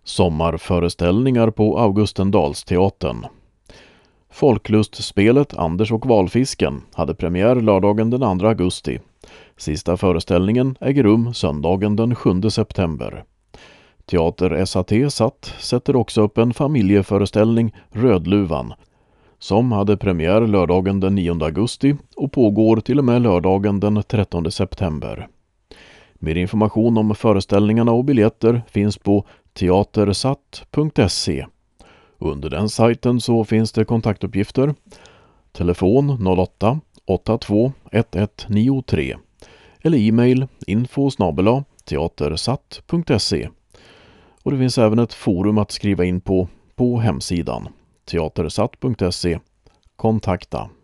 Sommarföreställningar på Augustendalsteatern. Folklustspelet Anders och valfisken hade premiär lördagen den 2 augusti. Sista föreställningen äger rum söndagen den 7 september. Teater SAT sätter också upp en familjeföreställning, Rödluvan, som hade premiär lördagen den 9 augusti och pågår till och med lördagen den 13 september. Mer information om föreställningarna och biljetter finns på teatersat.se. Under den sajten så finns det kontaktuppgifter. Telefon 08 82 1193 eller e-mail info@teatersat.se. Och det finns även ett forum att skriva in på hemsidan teatersat.se. Kontakta.